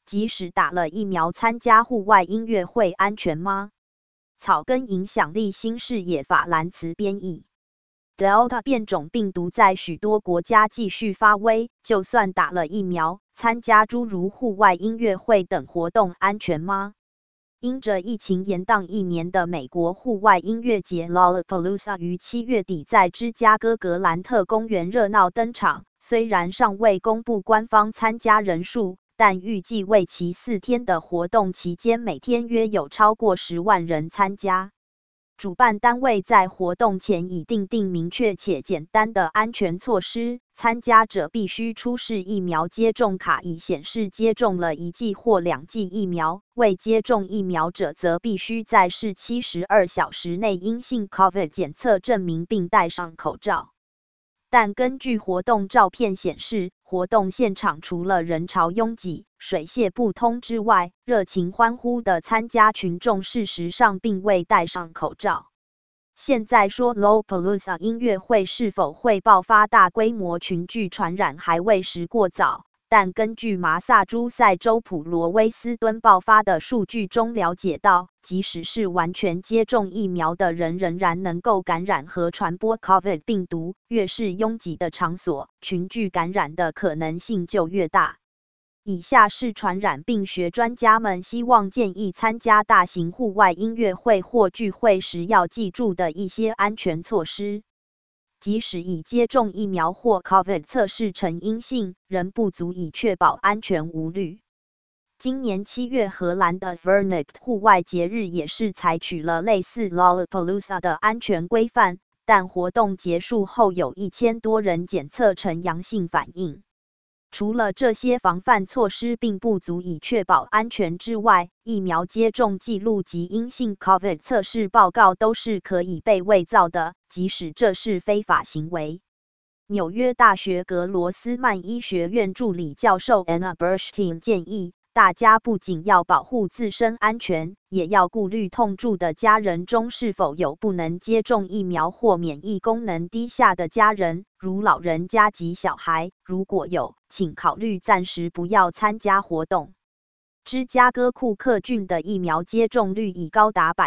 即使打了疫苗参加户外音乐会安全吗？草根影响力新视野法兰茨编译。Delta 变种病毒在许多国家继续发威，就算打了疫苗，参加诸如户外音乐会等活动安全吗？因着疫情延宕1年的美国户外音乐节 Lollapalooza 于7月底在芝加哥格兰特公园热闹登场，虽然尚未公布官方参加人数，但预计为期4天的活动期间，每天约有超过10万人参加。主办单位在活动前已订定明确且简单的安全措施，参加者必须出示疫苗接种卡，以显示接种了1剂或2剂疫苗。未接种疫苗者则必须在试72小时内阴性 COVID 检测证明，并戴上口罩。但根据活动照片显示，活动现场除了人潮拥挤、水泄不通之外，热情欢呼的参加群众事实上并未戴上口罩。现在说 Lollapalooza 音乐会是否会爆发大规模群聚传染还为时过早，但根据麻萨诸塞州普罗威斯敦爆发的数据中了解到，即使是完全接种疫苗的人，仍然能够感染和传播 COVID 病毒。越是拥挤的场所，群聚感染的可能性就越大。以下是传染病学专家们希望建议参加大型户外音乐会或聚会时要记住的一些安全措施。即使已接种疫苗或 COVID 测试呈阴性，仍不足以确保安全无虑。今年7月，荷兰的 Vernicht 户外节日也是采取了类似 Lollapalooza 的安全规范，但活动结束后有1000多人检测呈阳性反应。除了这些防范措施并不足以确保安全之外，疫苗接种记录及阴性 COVID 测试报告都是可以被伪造的，即使这是非法行为。纽约大学格罗斯曼医学院助理教授 Anna Burstein 建议，大家不仅要保护自身安全，也要顾虑痛住的家人中是否有不能接种疫苗或免疫功能低下的家人，如老人家及小孩。如果有，请考虑暂时不要参加活动。芝加哥库克郡的疫苗接种率已高达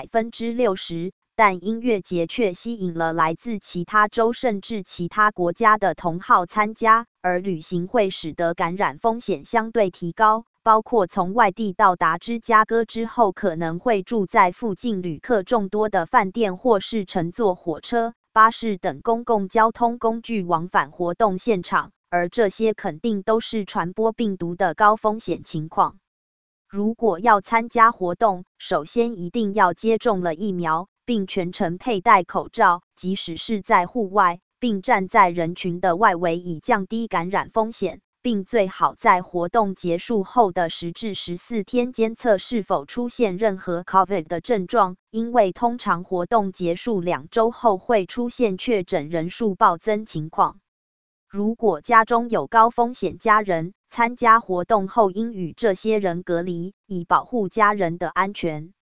60%，但音乐节却吸引了来自其他州甚至其他国家的同好参加，而旅行会使得感染风险相对提高。包括从外地到达芝加哥之后可能会住在附近旅客众多的饭店，或是乘坐火车、巴士等公共交通工具往返活动现场，而这些肯定都是传播病毒的高风险情况。如果要参加活动，首先一定要接种了疫苗，并全程佩戴口罩，即使是在户外，并站在人群的外围，以降低感染风险。并最好在活动结束后的10至14天监测是否出现任何 COVID 的症状，因为通常活动结束2周后会出现确诊人数暴增情况。如果家中有高风险家人，参加活动后应与这些人隔离，以保护家人的安全。